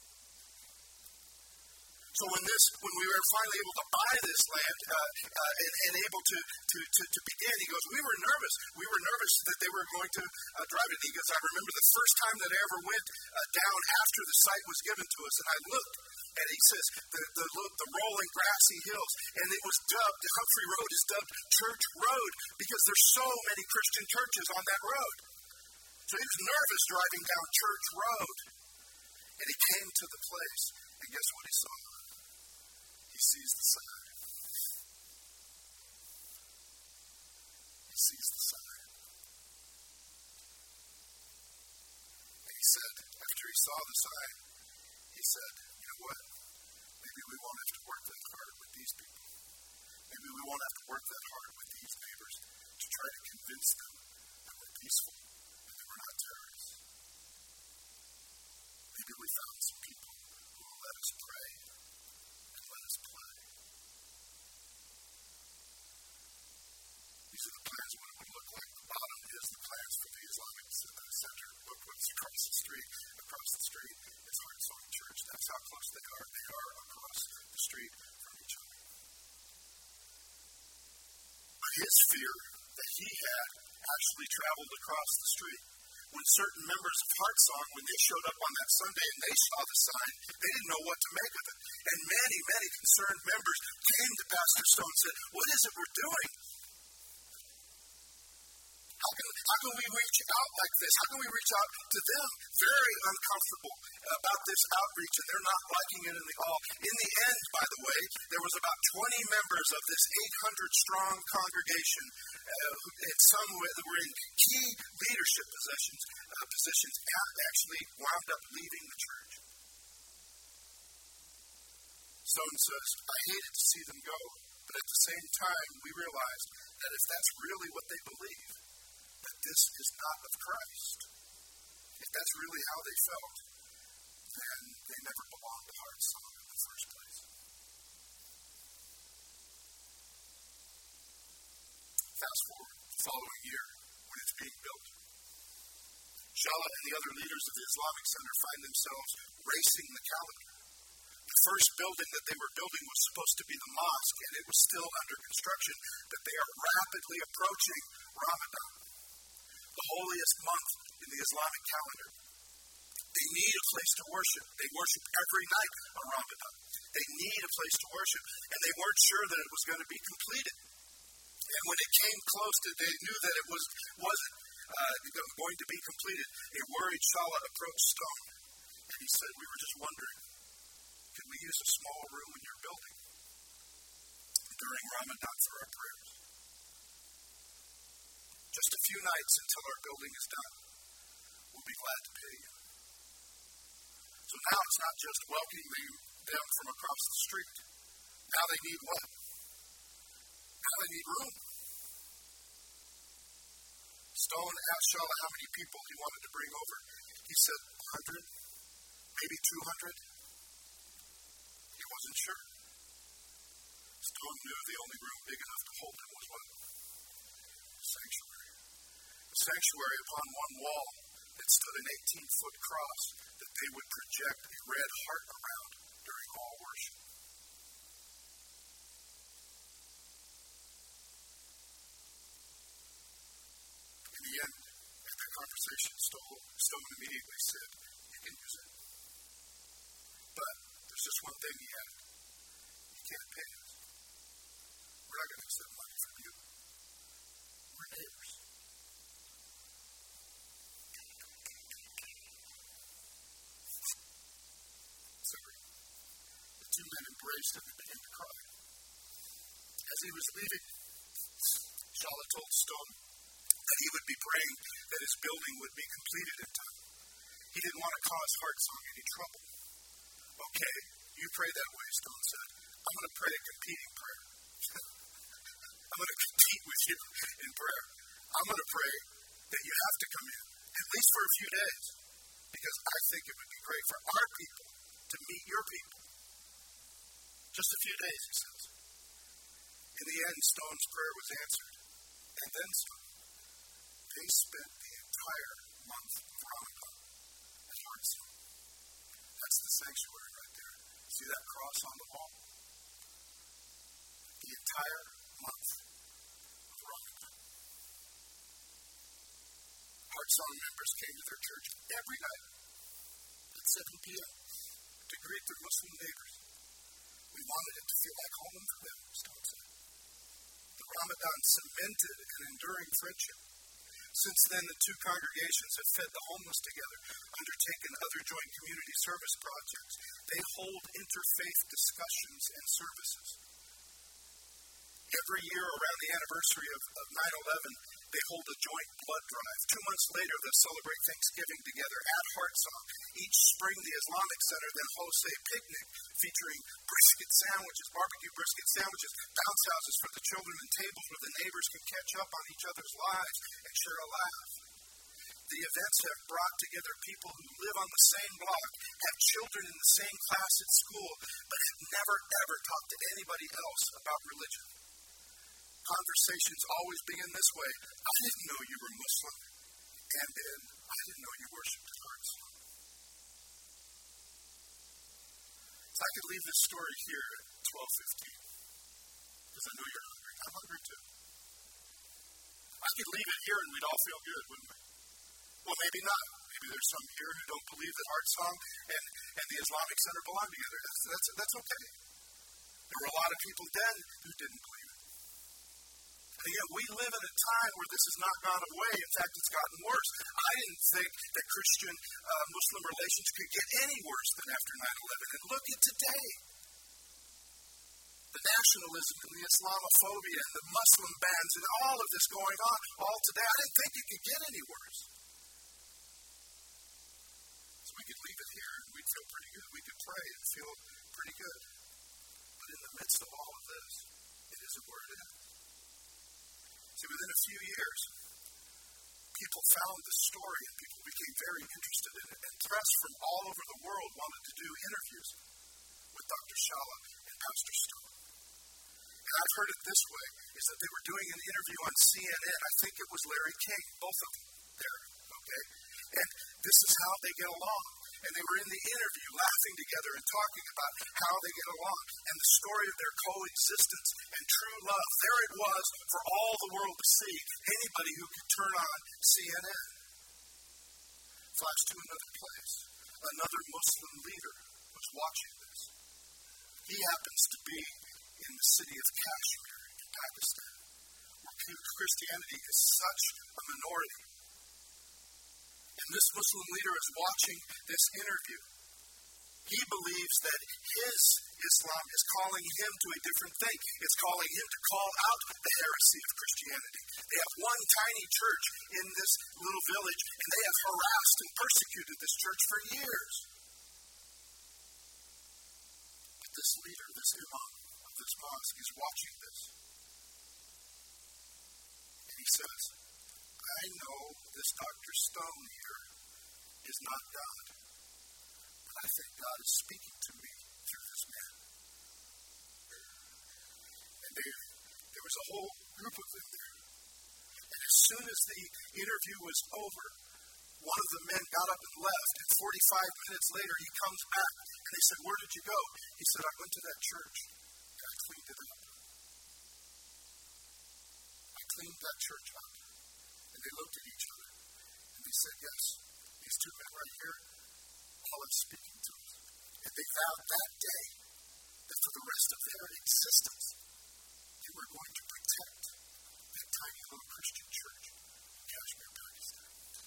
So when this, when we were finally able to buy this land uh, uh, and, and able to, to, to, to begin, he goes, we were nervous. We were nervous that they were going to uh, drive it. He goes, I remember the first time that I ever went uh, down after the site was given to us, and I looked, and he says, the, the, the rolling grassy hills, and it was dubbed, Humphrey Road is dubbed Church Road because there's so many Christian churches on that road. So he was nervous driving down Church Road, and he came to the place, and guess what he saw? He sees the sign. He sees the sign. And he said, after he saw the sign, he said, you know what? Maybe we won't have to work that hard with these people. Maybe we won't have to work that hard with these neighbors to try to convince them that we're peaceful and that we're not terrorists. Maybe we found some people who will let us pray. These are the plans, what it would look like. The bottom is the plans for the Islamic Center. Look what's across the street. Across the street is Heart Song Church. That's how close they are. They are across the street from each other. But his fear that he had actually traveled across the street. When certain members of Heart Song, when they showed up on that Sunday and they saw the sign, they didn't know what to make of it. And many, many concerned members came to Pastor Stone and said, what is it we're doing? How can, how can we reach out like this? How can we reach out to them? Very uncomfortable about this outreach, and they're not liking it in the all. In the end, by the way, there was about twenty members of this eight hundred strong congregation, uh, and some were in key leadership positions, uh, positions actually wound up leaving the church. Stone says, I hated to see them go, but at the same time, we realized that if that's really what they believe, that this is not of Christ, if that's really how they felt, then they never belonged to Heart Song in the first place. Fast forward, the following year, when it's being built, Shala and the other leaders of the Islamic Center find themselves racing the calendar. The first building that they were building was supposed to be the mosque, and it was still under construction, but they are rapidly approaching Ramadan, the holiest month in the Islamic calendar. They need a place to worship. They worship every night on Ramadan. They need a place to worship, and they weren't sure that it was going to be completed. And when it came close, to, they knew that it was, wasn't uh, going to be completed. A worried Shala approached Stone, and he said, we were just wondering, can we use a small room in your building during Ramadan for our prayers? Just a few nights until our building is done. We'll be glad to pay you. So now it's not just welcoming them from across the street. Now they need what? Now they need room. Stone asked Shala how many people he wanted to bring over. He said one hundred, maybe two hundred. He wasn't sure. Stone knew the only room big enough to hold him was what? Sanctuary. The sanctuary, upon one wall, that stood an eighteen-foot cross that they would project a red heart around during all worship. In the end, after the conversation, Stone immediately said, you can use it. But there's just one thing he added. You can't pay us. We're not going to accept money from you. We're neighbors. Sorry. The two men embraced him and began to cry. As he was leaving, Shala told Stone that he would be praying that his building would be completed in time. He didn't want to cause Heart Song any trouble. Okay, you pray that way, Stone said. I'm going to pray a competing prayer. I'm going to compete with you in prayer. I'm going to pray that you have to come in, at least for a few days, because I think it would be great for our people to meet your people. Just a few days, he says. In the end, Stone's prayer was answered, and then some. They spent the entire month of Ramadan at Heart Song. That's the sanctuary right there. See that cross on the wall? The entire month of Ramadan. Heart Song members came to their church every night at seven p.m. to greet their Muslim neighbors. We wanted it to feel like home for them, Stone said. The Ramadan cemented an enduring friendship. Since then, the two congregations have fed the homeless together, undertaken other joint community service projects. They hold interfaith discussions and services. Every year around the anniversary of, of nine eleven, they hold a joint blood drive. Two months later, they'll celebrate Thanksgiving together at Heart Song. Each spring, the Islamic Center then hosts a picnic featuring brisket sandwiches, barbecue brisket sandwiches, bounce houses for the children, and tables where the neighbors can catch up on each other's lives and share a laugh. The events have brought together people who live on the same block, have children in the same class at school, but have never, ever talked to anybody else about religion. Conversations always begin this way. I didn't know you were Muslim. And then, I didn't know you worshipped at Heart Song. So I could leave this story here at twelve fifteen. Because I know you're hungry. I'm hungry too. I could leave it here and we'd all feel good, wouldn't we? Well, maybe not. Maybe there's some here who don't believe that Heart Song and, and the Islamic Center belong together. That's, that's, that's okay. There were a lot of people then who didn't believe it. And again, we live in a time where this has not gone away. In fact, it's gotten worse. I didn't think that Christian-Muslim uh, relations could get any worse than after nine eleven. And look at today. The nationalism and the Islamophobia and the Muslim bans and all of this going on all today. I didn't think it could get any worse. So we could leave it here and we'd feel pretty good. We could pray and feel pretty good. But in the midst of all of this, it isn't where it is. See, within a few years, people found the story and people became very interested in it. And press from all over the world wanted to do interviews with Doctor Shala and Pastor Stone. And I've heard it this way, is that they were doing an interview on C N N. I think it was Larry King, both of them there, okay? And this is how they get along. And they were in the interview laughing together and talking about how they get along and the story of their coexistence and true love. There it was for all the world to see. Anybody who could turn on C N N. Flash to another place. Another Muslim leader was watching this. He happens to be in the city of Kashmir in Pakistan, where Christianity is such a minority. And this Muslim leader is watching this interview. He believes that his Islam is calling him to a different thing. It's calling him to call out the heresy of Christianity. They have one tiny church in this little village, and they have harassed and persecuted this church for years. But this leader, this imam of this mosque, is watching this. And he says, I know this Doctor Stone here is not God, but I think God is speaking to me through this man. And they, there was a whole group of them there. And as soon as the interview was over, one of the men got up and left, and forty-five minutes later he comes back, and they said, where did you go? He said, I went to that church, and I cleaned it up. I cleaned that church up. And they looked at each other, and they said, yes, these two men right here, Allah is speaking to us. And they vowed that day that for the rest of their existence, they were going to protect that tiny little Christian church in Kashmir, Pakistan.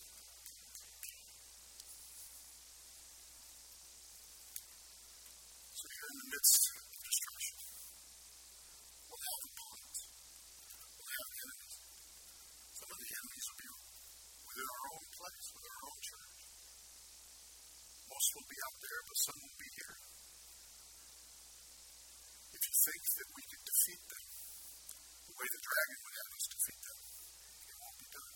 So here in the midst of destruction, we'll have opponents, we'll have enemies. Some of the enemies will be within our own place, within our own church. Most will be out there, but some will be here. If you think that we could defeat them the way the dragon would have us defeat them, it won't be done.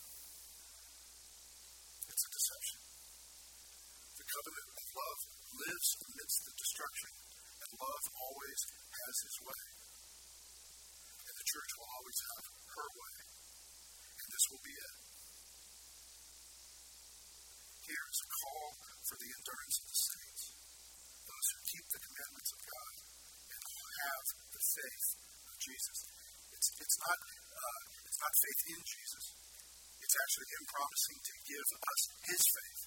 It's a deception. The covenant of love lives amidst the destruction, and love always has his way. And the church will always have her way. And this will be it. Here is a call for the endurance of the saints, those who keep the commandments of God and who have the faith of Jesus. It's it's not uh, it's not faith in Jesus. It's actually him promising to give us his faith.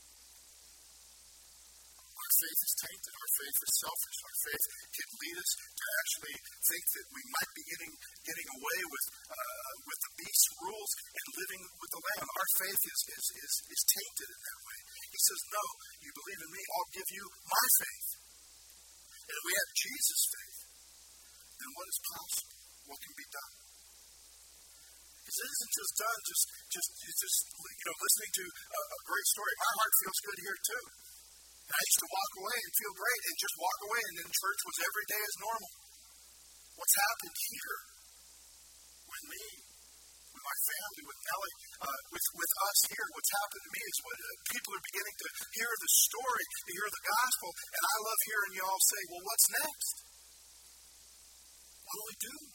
Our faith is tainted. Our faith is selfish. Our faith can lead us to actually think that we might be getting getting away with uh, with the beast's rules and living with the lamb. Our faith is is is is tainted in that way. He says, no, you believe in me, I'll give you my faith. And if we have Jesus' faith, then what is possible? What can be done? Because it isn't just done just just just you know listening to a, a great story. My heart feels good here too. And I used to walk away and feel great and just walk away, and then church was every day as normal. What's happened here with me, with my family, with Nellie, uh, with, with us here, what's happened to me is what uh, people are beginning to hear the story, to hear the gospel, and I love hearing you all say, well, what's next? What do we do?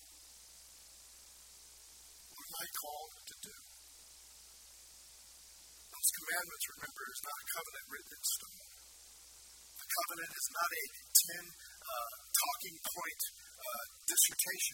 What am I called to do? Those commandments, remember, is not a covenant written in stone. The covenant is not a ten uh, talking point uh, dissertation.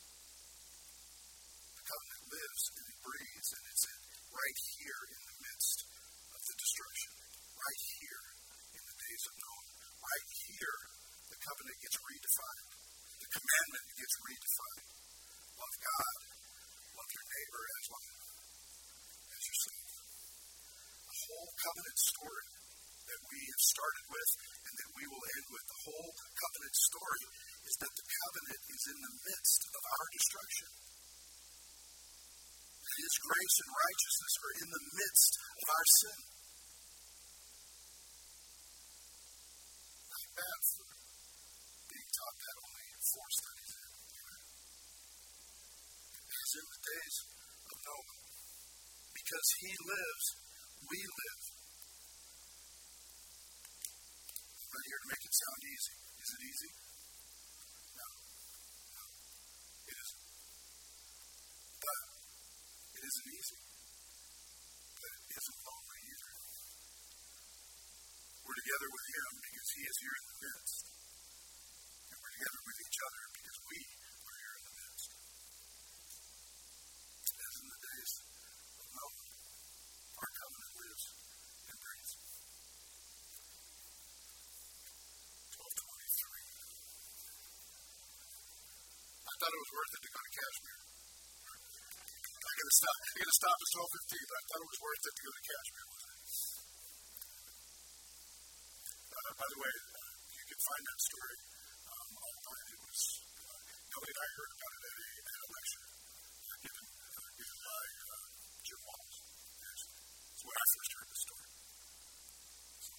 The covenant lives and it breathes, and it's right here in the midst of the destruction. Right here in the days of Noah. Right here, the covenant gets redefined. The commandment gets redefined. Love God, love your neighbor as what? As yourself. The whole covenant story that we have started with and that we will end with, the whole covenant story is that the covenant is in the midst of our destruction. His grace and righteousness are in the midst of our sin. Not bad for being taught that only four studies in. As in the days of Noah. Because he lives, we live. I'm not here to make it sound easy. Is it easy? No. No. It isn't. But it isn't easy. But it isn't lonely either. We're together with him because he is here in the midst. And we're together with each other because we are here in the midst. As in the days of Noah, our covenant lives and breathes. twelve twenty-three. I thought it was worth it to go to Kashmir. I'm going to stop. I'm going to stop at twelve fifteen, but I thought it was worth it to go to Kashmir. Uh, by the way, uh, you can find that story um, online. It was uh, Kelly and I heard about it at a, at a lecture uh, given, uh, given by uh, Jim Walls. That's when I first heard the story. So,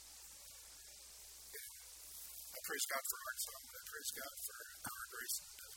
anyway, I praise God for Arkansas, but I praise God for our grace in the desert.